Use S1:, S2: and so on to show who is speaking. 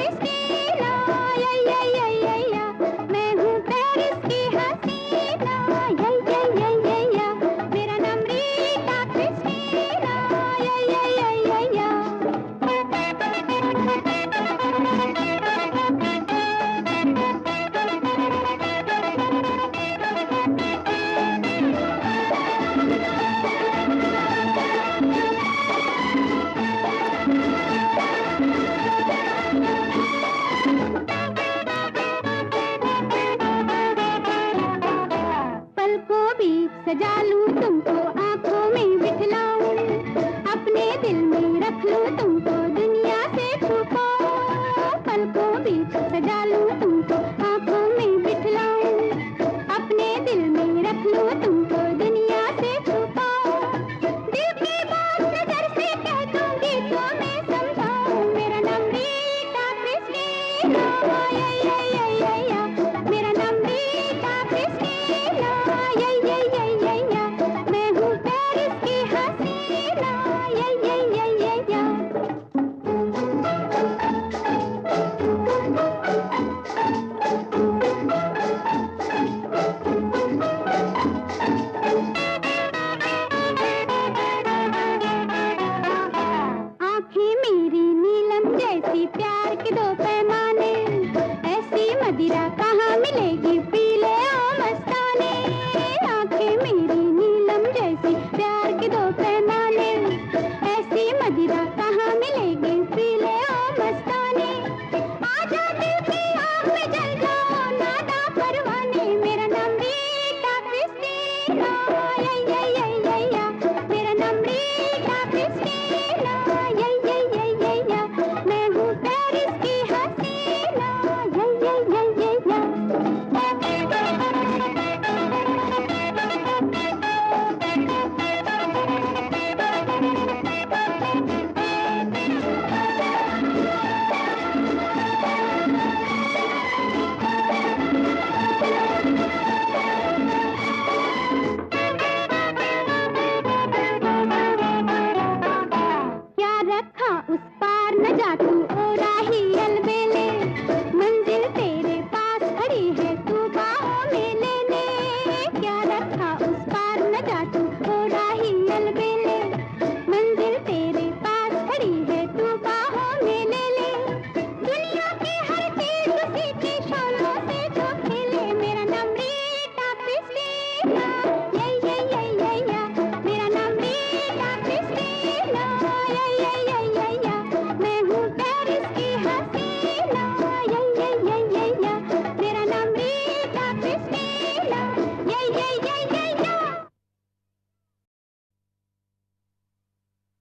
S1: Christina, या या या या या। मैं हूँ पेरिस की हसीना, या या या या या। मेरा नाम रीटा क्रिस्टीना, या या या या या। पलकों बीच सजा लूं तुमको, आंखों में बिठलाऊं, अपने दिल में रख लूं तुमको, दुनिया से छुपाऊं। पलकों बीच सजा लूं तुमको, आंखों में बिठलाऊं, अपने दिल में रख लूं तुमको, दुनिया से छुपाऊं। दिल की बात नजर से कह दूंगी तो मैं समझाऊं। मेरा नाम रीटा क्रिस्टीना, या या या या या। मेरा नाम रीटा क्रिस्टीना, या या या या या। मैं हूँ पेरिस की हसीना, या या या या या। आँखें मेरी नीलम जैसी, प्यार के दो पैमाने